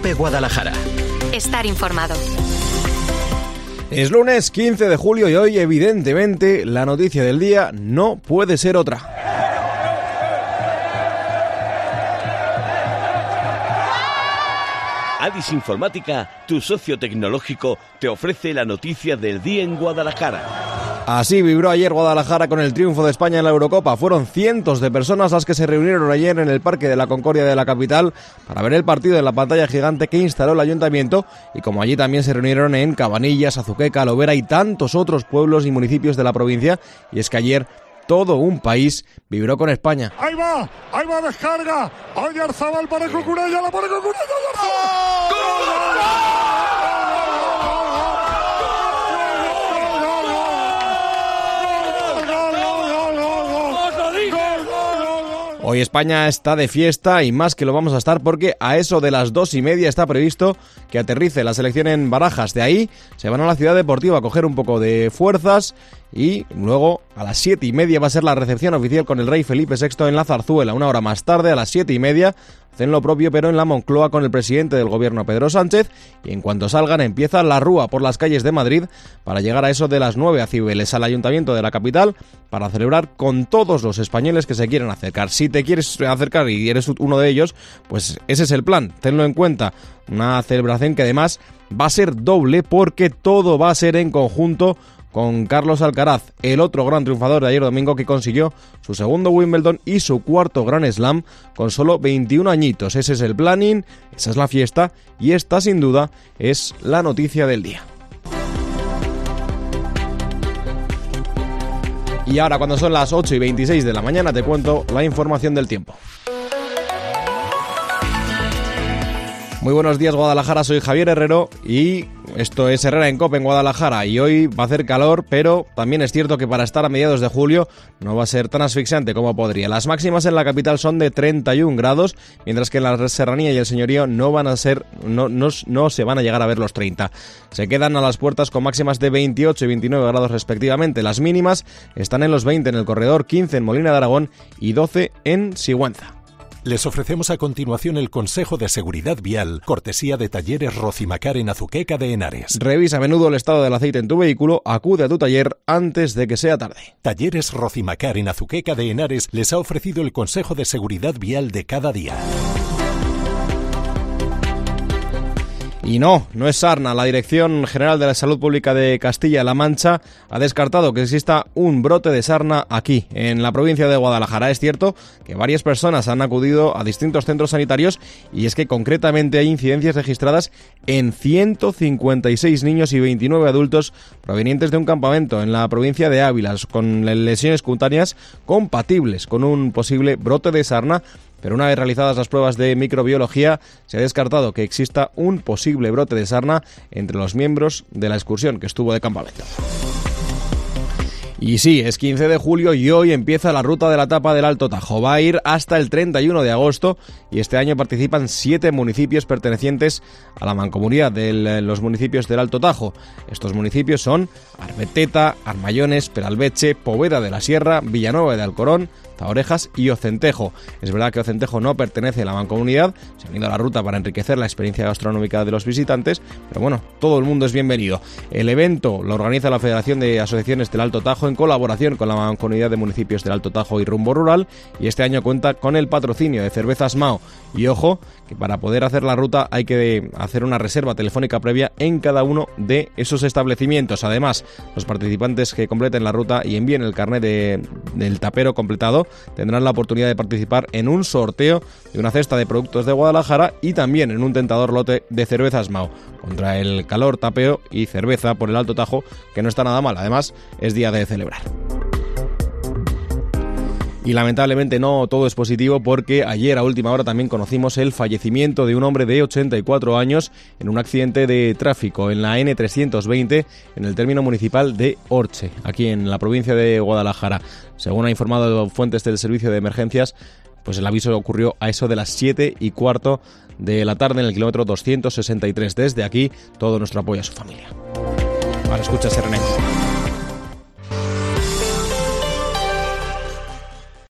COPE Guadalajara. Estar informado. Es lunes 15 de julio y hoy, evidentemente, la noticia del día no puede ser otra. Adis Informática, tu socio tecnológico, te ofrece la noticia del día en Guadalajara. Así vibró ayer Guadalajara con el triunfo de España en la Eurocopa. Fueron cientos de personas las que se reunieron ayer en el Parque de la Concordia de la capital para ver el partido en la pantalla gigante que instaló el ayuntamiento, y como allí también se reunieron en Cabanillas, Azuqueca, Lovera y tantos otros pueblos y municipios de la provincia. Y es que ayer todo un país vibró con España. Ahí va, descarga. Oyarzabal para Cucurella, la pone Cucurella. Hoy España está de fiesta y más que lo vamos a estar, porque a eso de las 2:30 está previsto que aterrice la selección en Barajas. De ahí se van a la Ciudad Deportiva a coger un poco de fuerzas y luego a las 7:30 va a ser la recepción oficial con el rey Felipe VI en la Zarzuela. Una hora más tarde, a las 7:30, hacen lo propio pero en la Moncloa con el presidente del gobierno Pedro Sánchez, y en cuanto salgan empieza la rúa por las calles de Madrid para llegar a eso de las 9 a Cibeles, al ayuntamiento de la capital, para celebrar con todos los españoles que se quieren acercar. Si te quieres acercar y eres uno de ellos, pues ese es el plan, tenlo en cuenta. Una celebración que además va a ser doble, porque todo va a ser en conjunto con Carlos Alcaraz, el otro gran triunfador de ayer domingo, que consiguió su segundo Wimbledon y su cuarto Grand Slam con solo 21 añitos. Ese es el planning, esa es la fiesta, y esta sin duda es la noticia del día. Y ahora, cuando son las 8:26 de la mañana, te cuento la información del tiempo. Muy buenos días, Guadalajara, soy Javier Herrero y esto es Herrera en COPE en Guadalajara. Y hoy va a hacer calor, pero también es cierto que para estar a mediados de julio no va a ser tan asfixiante como podría. Las máximas en la capital son de 31 grados, mientras que en la Serranía y el Señorío no se van a llegar a ver los 30. Se quedan a las puertas con máximas de 28 y 29 grados respectivamente. Las mínimas están en los 20 en el Corredor, 15 en Molina de Aragón y 12 en Sigüenza. Les ofrecemos a continuación el consejo de seguridad vial, cortesía de Talleres Rocimacar en Azuqueca de Henares. Revisa a menudo el estado del aceite en tu vehículo, acude a tu taller antes de que sea tarde. Talleres Rocimacar en Azuqueca de Henares les ha ofrecido el consejo de seguridad vial de cada día. Y no es sarna. La Dirección General de la Salud Pública de Castilla-La Mancha ha descartado que exista un brote de sarna aquí, en la provincia de Guadalajara. Es cierto que varias personas han acudido a distintos centros sanitarios, y es que concretamente hay incidencias registradas en 156 niños y 29 adultos provenientes de un campamento en la provincia de Ávila, con lesiones cutáneas compatibles con un posible brote de sarna. Pero una vez realizadas las pruebas de microbiología, se ha descartado que exista un posible brote de sarna entre los miembros de la excursión que estuvo de campamento. Y sí, es 15 de julio y hoy empieza la ruta de la tapa del Alto Tajo. Va a ir hasta el 31 de agosto y este año participan 7 municipios pertenecientes a la mancomunidad de los municipios del Alto Tajo. Estos municipios son Arbeteta, Armayones, Peralveche, Poveda de la Sierra, Villanueva de Alcorón, Zaorejas y Ocentejo. Es verdad que Ocentejo no pertenece a la mancomunidad, se ha unido a la ruta para enriquecer la experiencia gastronómica de los visitantes, pero bueno, todo el mundo es bienvenido. El evento lo organiza la Federación de Asociaciones del Alto Tajo en colaboración con la Mancomunidad de Municipios del Alto Tajo y Rumbo Rural, y este año cuenta con el patrocinio de Cervezas Mao. Y ojo, que para poder hacer la ruta hay que hacer una reserva telefónica previa en cada uno de esos establecimientos. Además, los participantes que completen la ruta y envíen el carnet del tapero completado tendrán la oportunidad de participar en un sorteo de una cesta de productos de Guadalajara y también en un tentador lote de cervezas Mao. Contra el calor, tapeo y cerveza por el Alto Tajo, que no está nada mal. Además, es día de celebrar. Y lamentablemente no todo es positivo, porque ayer a última hora también conocimos el fallecimiento de un hombre de 84 años en un accidente de tráfico en la N320 en el término municipal de Orche, aquí en la provincia de Guadalajara. Según ha informado fuentes del servicio de emergencias, pues el aviso ocurrió a eso de las 7:15 de la tarde en el kilómetro 263. Desde aquí, todo nuestro apoyo a su familia. Ahora escucha Serenén.